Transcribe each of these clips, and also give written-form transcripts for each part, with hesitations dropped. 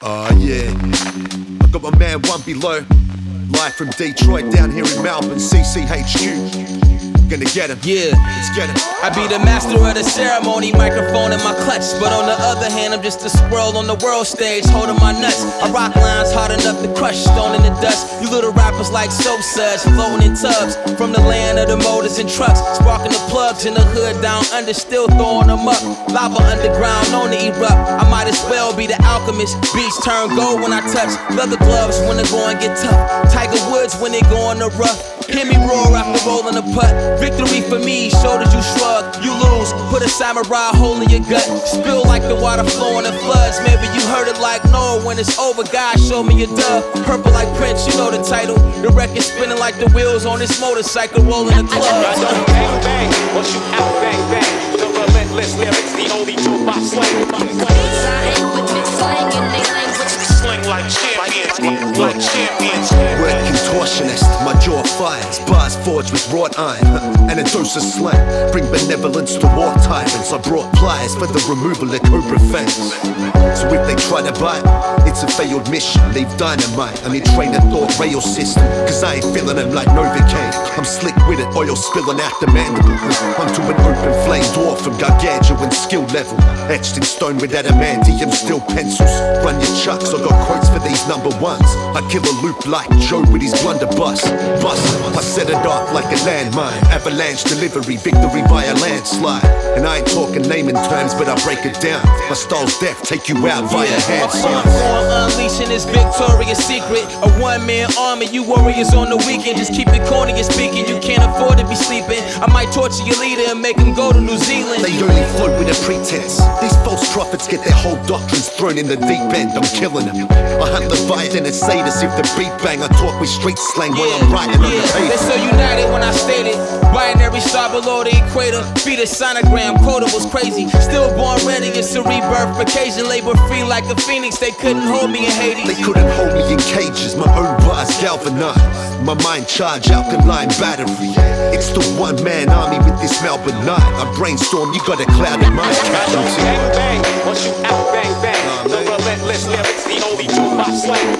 Yeah. I got my man One Below, live from Detroit down here in Melbourne, CCHQ. Gonna get him. Yeah, let's get him. I be the master of the ceremony, microphone in my clutch. But on the other hand, I'm just a squirrel on the world stage, holding my nuts. I rock lines hard enough to crush stone in the dust. You little rappers like soap suds, floating in tubs from the land of the motors and trucks, sparking the plugs in the hood down under, still throwing them up. Lava underground, known to erupt. I might as well be the alchemist. Beats turn gold when I touch. Leather gloves when the going get tough. Tiger Woods when they go on the rough. Hear me roar after rolling a putt. Victory for me, shoulders you shrug. You lose, put a samurai hole in your gut. Spill like the water flowing in floods. Maybe you heard it like Noah. When it's over, God, show me your dove. Purple like Prince, you know the title. The record spinning like the wheels on this motorcycle rolling the club. I don't bang bang, once you out bang bang. The relentless lyrics, the only dope I slang. Slang like champions, like champions. Word contortionist, my jaw fires. Bars forged with wrought iron, and a dose of slang. Bring benevolence to war tyrants. I brought pliers for the removal of cobra fangs. So if they try to bite, it's a failed mission. Leave dynamite. I need train a thought rail system, cause I ain't feeling them like Novocaine. I'm slick with it, oil spilling out the mandible. Onto an open flame, dwarf from gargantuan skill level. Etched in stone with adamantium steel pencils. Run your chucks, I got quotes for these number ones. I kill a loop like Joe with his blunderbuss. Bust, I set it off like a landmine. Avalanche delivery, victory by a landslide. And I ain't talking naming terms, but I break it down. My style's death, take you out via hand signs. Unleashing this victorious secret. A one-man army, you warriors on the weekend. Just keep it corny and speaking, you can't afford to be sleeping. I might torture your leader and make him go to New Zealand. They only float with a pretense. These false prophets get their whole doctrines thrown in the deep end. I'm killing them. I hunt the violent and say this if the beat bang. I talk with street slang while I'm writing on the page. They're so united when I stated binary star below the equator. Feed a sonogram, quotable's crazy. Stillborn ready, it's a rebirth. Occasion labor free like a phoenix. They couldn't hold me in Hades. They couldn't hold me in cages. My own bars galvanized. My mind charge, alkaline battery. It's the one-man army with this Melbourne night. I brainstorm, you got a clouded mind. I don't bang bang, once you out bang bang. The relentless lyrics, the only dope I slang.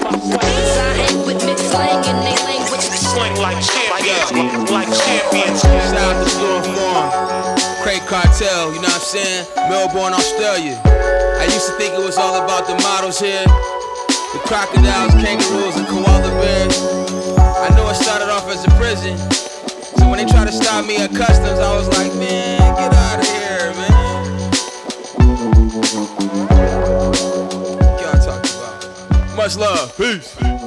Slang like champions, like champions. Shout out to Flora Farm, Craig Cartel, you know what I'm saying? Melbourne, Australia. I used to think it was all about the models here, the crocodiles, kangaroos, and koala bears. I know it started off as a prison, so when they tried to stop me at customs, I was like, man, get out of here, man. What y'all talking about? Much love, peace.